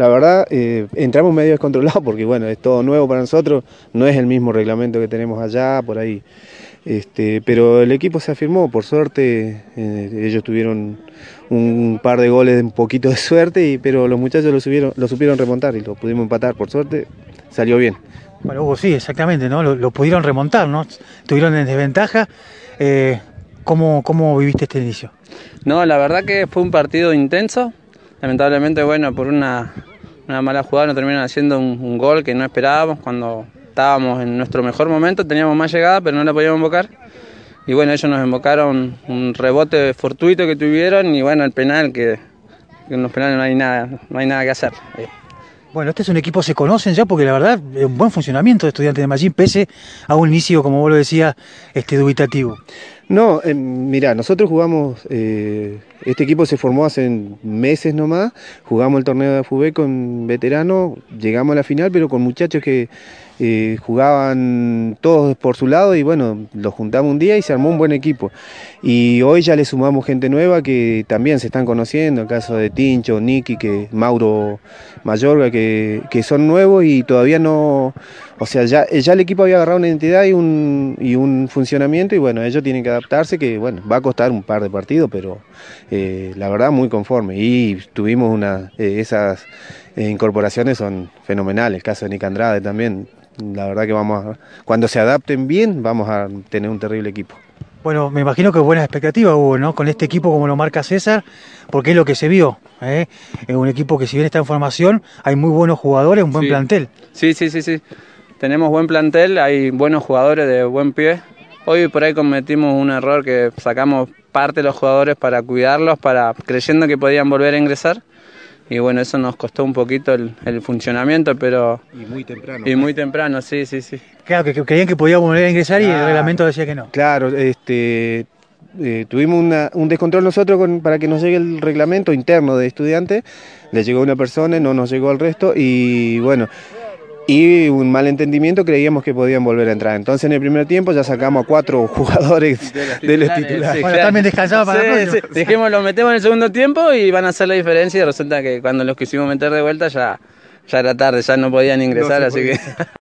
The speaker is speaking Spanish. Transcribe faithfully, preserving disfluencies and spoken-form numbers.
la verdad eh, entramos medio descontrolados porque bueno, es todo nuevo para nosotros, no es el mismo reglamento que tenemos allá, por ahí. Este, pero el equipo se afirmó, por suerte, eh, ellos tuvieron un par de goles de un poquito de suerte, y, pero los muchachos lo, subieron, lo supieron remontar y lo pudimos empatar, por suerte salió bien. Bueno, Hugo, sí, exactamente, ¿no? Lo, lo pudieron remontar, ¿no? Estuvieron en desventaja. Eh, ¿cómo, ¿Cómo viviste este inicio? No, la verdad que fue un partido intenso. Lamentablemente, bueno, por una, una mala jugada nos terminan haciendo un, un gol que no esperábamos. Cuando estábamos en nuestro mejor momento, teníamos más llegada, pero no la podíamos invocar. Y bueno, ellos nos invocaron un rebote fortuito que tuvieron y bueno, el penal, que, que en los penales no hay nada, no hay nada que hacer. Bueno, este es un equipo, se conocen ya, porque la verdad es un buen funcionamiento de Estudiantes de Mallín, pese a un inicio, como vos lo decías, este, dubitativo. No, eh, mirá, nosotros jugamos, eh, este equipo se formó hace meses nomás, jugamos el torneo de A F U B con veteranos, llegamos a la final, pero con muchachos que eh, jugaban todos por su lado y bueno, los juntamos un día y se armó un buen equipo. Y hoy ya le sumamos gente nueva que también se están conociendo, el caso de Tincho, Nicky, que, Mauro Mayorga, que, que son nuevos y todavía no, o sea, ya, ya el equipo había agarrado una identidad y un, y un funcionamiento y bueno, ellos tienen que adaptarse, que bueno, va a costar un par de partidos, pero eh, la verdad muy conforme. Y tuvimos una, eh, esas eh, incorporaciones son fenomenales, el caso de Nick Andrade también, la verdad que vamos a, cuando se adapten bien vamos a tener un terrible equipo. Bueno, me imagino que buenas expectativas hubo, ¿no? Con este equipo como lo marca César, porque es lo que se vio, ¿eh? Es un equipo que si bien está en formación, hay muy buenos jugadores, un buen sí. plantel. Sí, sí, sí, sí. Tenemos buen plantel, hay buenos jugadores de buen pie. Hoy por ahí cometimos un error que sacamos parte de los jugadores para cuidarlos, para creyendo que podían volver a ingresar. Y bueno, eso nos costó un poquito el, el funcionamiento, pero... Y muy temprano. Y muy temprano, sí, sí, sí. Claro, que, que creían que podíamos volver a ingresar claro. Y el reglamento decía que no. Claro, este... Eh, tuvimos una, un descontrol nosotros con, para que nos llegue el reglamento interno de estudiantes, le llegó a una persona, no nos llegó al resto y bueno, y un malentendimiento, creíamos que podían volver a entrar. Entonces en el primer tiempo ya sacamos a cuatro jugadores de los titulares. De los titulares. Sí, bueno, claro. También descansados para sí, sí. Dijimos, los metemos en el segundo tiempo y van a hacer la diferencia y resulta que cuando los quisimos meter de vuelta ya, ya era tarde, ya no podían ingresar, no así podía. que...